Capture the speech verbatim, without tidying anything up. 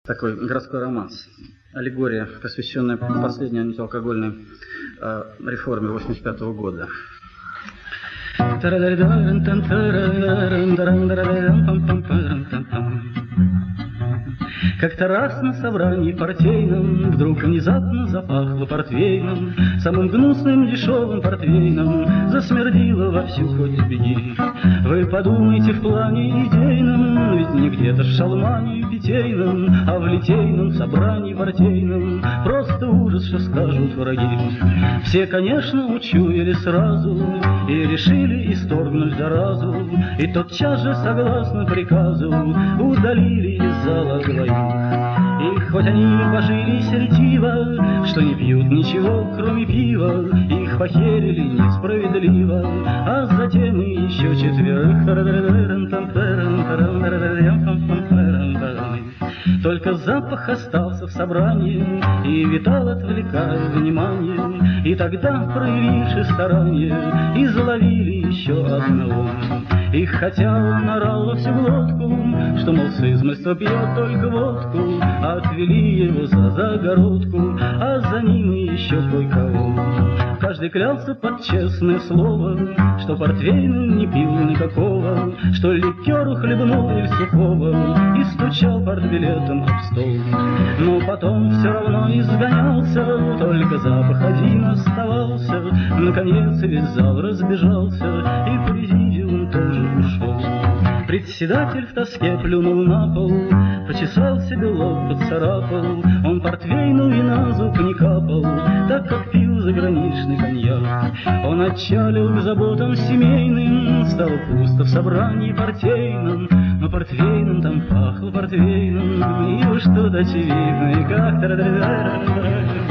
Такой городской романс, аллегория, посвященная последней антиалкогольной э, реформе восемьдесят пятого года. Как-то раз на собрании партийном вдруг внезапно запахло портвейном, самым гнусным дешевым портвейном, засмердило вовсю хоть беги. Вы подумайте в плане идейном, ведь не где-то в шалмане питейном, а в литейном собрании партийном. Просто ужас, что скажут враги. Все, конечно, учуяли сразу и решили исторгнуть заразу, и тотчас же, согласно приказу, удалили из зала двоих. И хоть они божились ретиво, что не пьют ничего, кроме пива, их похерили несправедливо, а затем и еще четверых. Только запах остался в собрании и витал, отвлекая внимание. И тогда, проявивши старание, изловили еще одного. И хотя он орал во всю глотку, что, мол, с измольства пьет только водку, отвели его за загородку, а за ним и еще кое-кого. Каждый клялся под честное слово, что портвейна не пил никакого, что ликеру хлебнул или сухого и стучал портбилетом об стол. Но потом все равно изгонялся, только запах один оставался. Наконец весь зал разбежался, и президиум тоже ушел. Председатель в тоске плюнул на пол, почесал себе лоб, поцарапал. Он портвейну и на зуб не капал, так как пил заграничный коньяк. Он отчалил к заботам семейным, стало пусто в собрании партийном, но портвейном там пахло портвейном, и уж тут очевидно, и как-то...